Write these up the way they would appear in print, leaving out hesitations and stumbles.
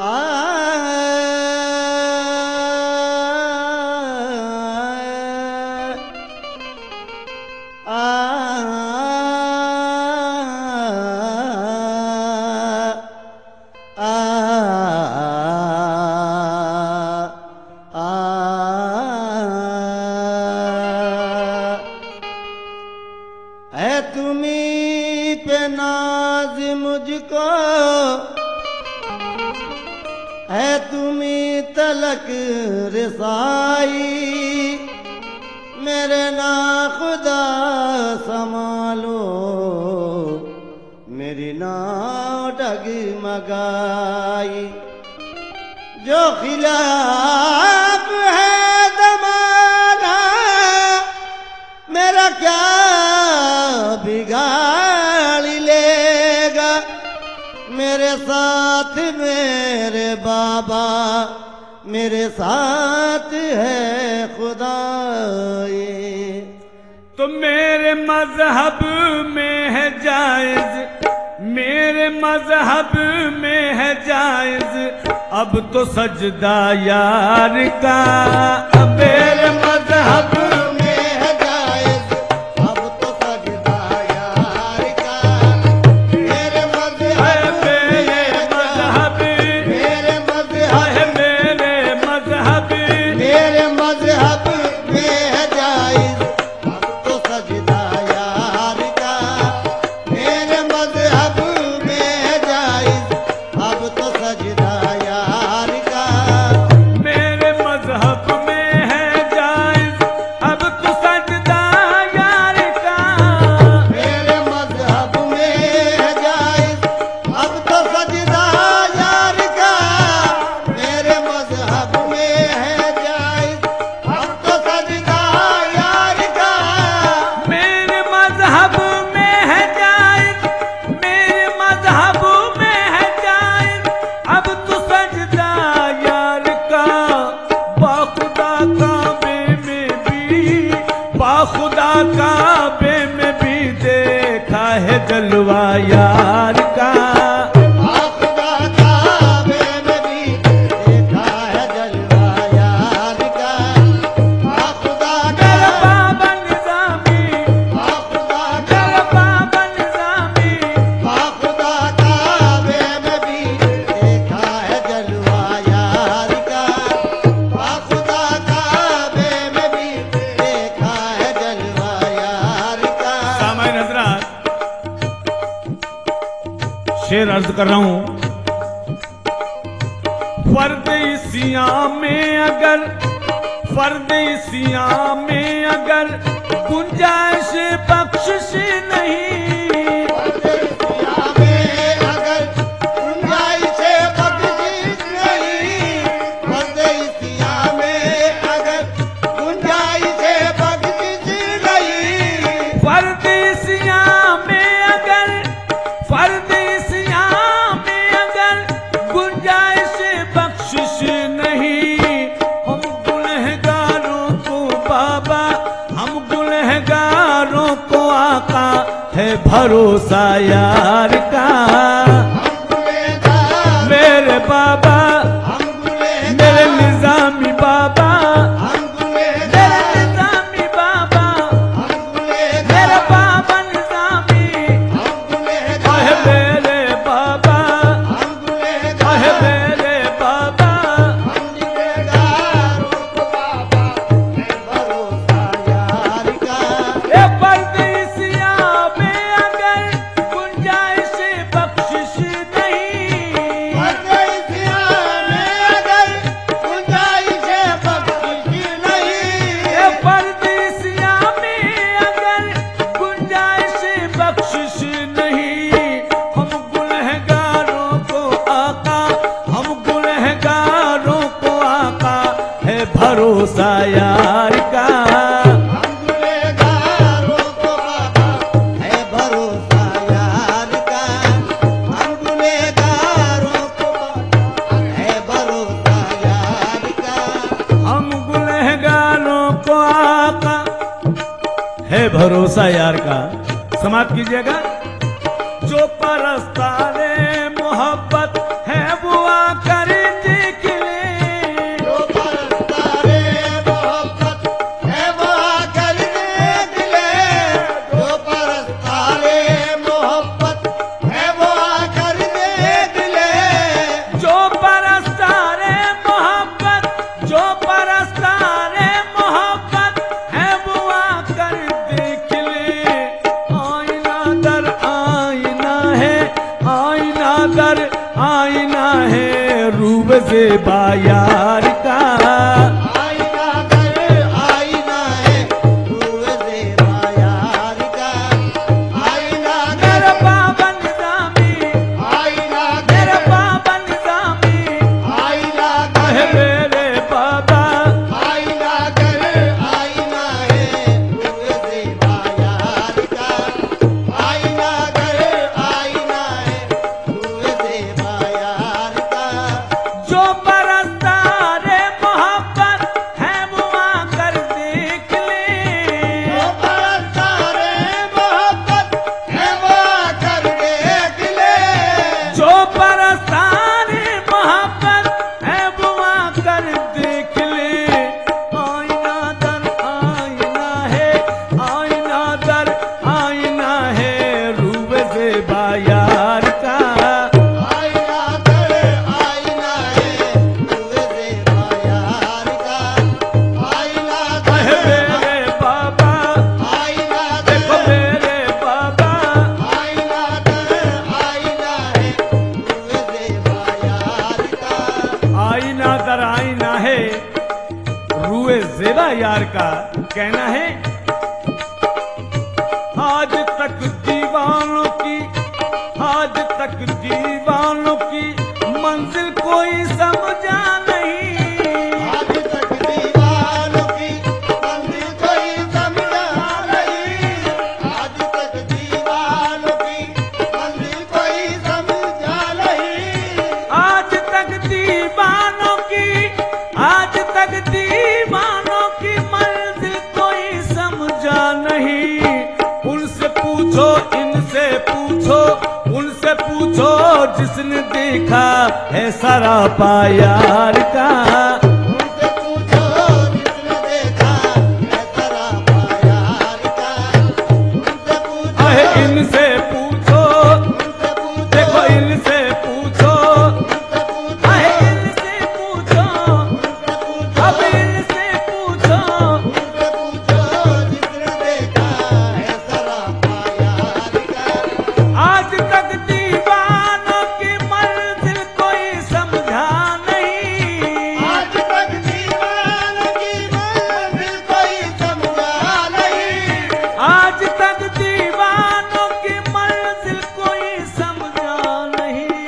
तुम्हीं पे नाज मुझको है, तुम्हीं तलक रसाई, मेरे ना खुदा संभालो मेरी ना डगमगाई। जो खिलाफ है जमाना मेरा क्या बिगाड़ लेगा, मेरे साथ मेरे बाबा मेरे साथ है खुदा। तो मेरे मजहब में है जायज, मेरे मजहब में है जायज, अब तो सजदा यार का। मेरे मजहब खुदा काबे में भी देखा है जलवा यार का। खुदा काबे में भी देखा है जलवा यार का। खुदा मेरा बाबा निजामी, खुदा मेरा बाबा निजामी, खुदा काबे में भी देखा है जलवा यार का। खुदा काबे में भी देखा है जलवा यार का। सामाइन हजरात, शेर अर्ज कर रहा हूं। फर्द सियाम में अगर, फर्द सियाम में अगर गुंजाइश बख्शिश नहीं, है भरोसा यार का। मेरे बाबा मेरे निजामी बाबा, मेरे निजामी बाबा, मेरे बाबा निजामी, है मेरे बाबा, है मेरे बाबा। भरोसा यार का। गुनहगारों को आका है भरोसा यार का। हम गुनहगारों को आका है भरोसा यार का। हम गुनहगारों को आका है भरोसा यार का। समाप्त कीजिएगा। जो परस्तारे मोहब्बत है वो आकर आईना है रूप से बायार का। आईना घर आईना है रूह से बायार का। आईना घर मेरे बाबा निजामी, आईना मेरे बाबा निजामी, आईना है मेरे बाबा। आईना घर आईना है रूह से बायार का। आईना घर आईना है रूह से बायार का। जो बरसता रे मोहब्बत है वो आकर देख ले। जो बरसता रे मोहब्बत है वो आकर देख ले। जो बरसता रे मोहब्बत है वो आकर देख ले। आईना दर आईना है, आईना दर आईना है रूप से बायार का। आईना घर आईना है रूह से बायार का। आईना घर है मेरे बाबा, आईना देखो मेरे बाबा। आईना घर आईना है रूह से बायार का। आईना दर आईना है रूए जेबा यार का। कहना है आज तक दीवानों की, आज तक दीवानों की मंजिल कोई समझा नहीं। आज तक दीवानों की मंजिल कोई समझा नहीं। आज तक दीवानों की मंजिल कोई समझा नहीं। आज तक दीवानों की, आज तक दीवानों की मंजिल कोई समझा नहीं। उनसे पूछो, इनसे पूछो, उनसे पूछो जिसने देखा है सरापा यार का। उनसे पूछो जिसने देखा है सरापा यार का। उनसे पूछो अहे इनसे पूछो, उनसे पूछो देखो इनसे पूछो, उनसे पूछो अहे इनसे पूछो, उनसे पूछो अब इनसे पूछो। उनसे पूछो जिसने देखा है सरापा यार का। आज तक दीवानों की मंजिल कोई समझा नहीं। आज तक दीवानों की मंजिल कोई समझा नहीं। आज तक दीवानों की मंजिल कोई समझा नहीं।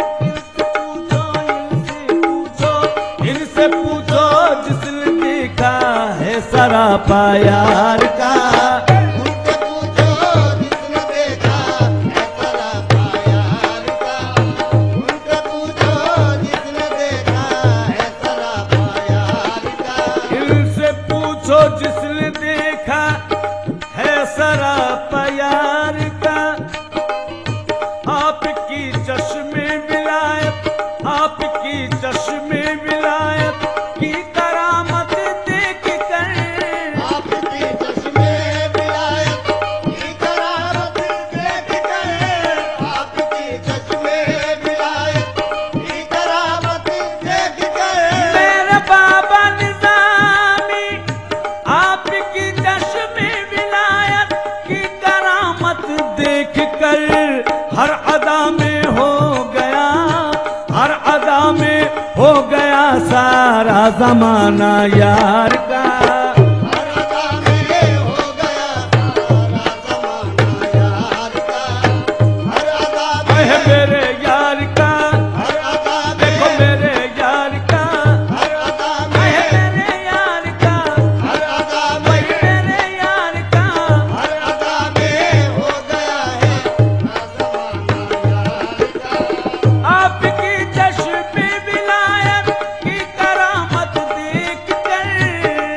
इनसे पूछो जिसने देखा है सरापा यार का। उनसे पूछो जिसने देखा है सरापा यार का। उनसे पूछो जिसने देखा है सरापा यार का। इनसे पूछो जिसने देखा है सरापा यार का। आपकी चश्मे विलायत, आपकी चश्मे विलायत की करामत देख कर। आपकी चश्मे विलायत की करामत देख कर। आपकी चश्मे विलायत की करामत देख कर। मेरे बाबा निजामी, आपकी चश्मे विलायत की करामत देख कर हर अदा में हो गया, हर अदा में हो गया सारा जमाना यार का। हर अदा में हो गया सारा ज़माना यार का। हर अदा है में मेरे यार का, हर अदा देखो में मेरे यार का। हर अदा है में मेरे यार का, हर अदा है में मेरे यार का। हर अदा में हो गया है ज़माना यार का। आपकी चश्मे विलायत की करामत देख कर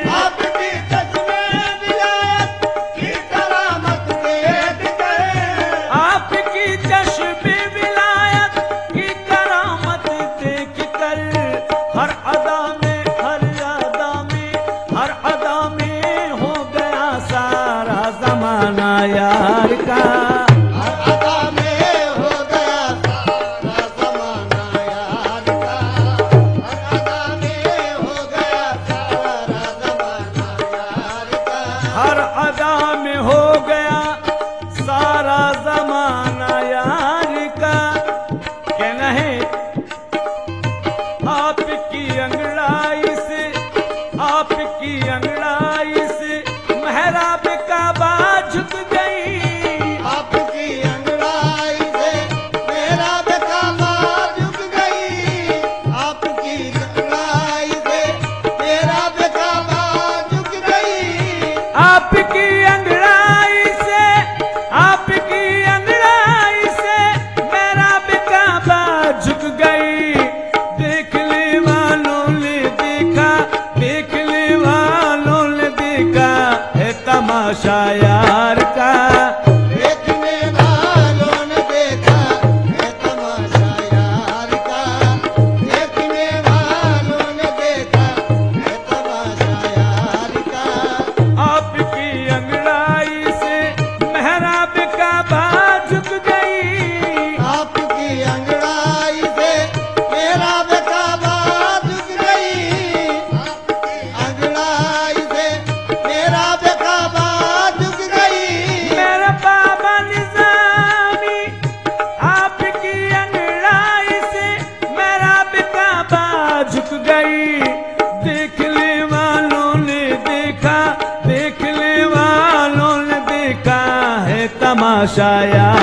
तमाशा यार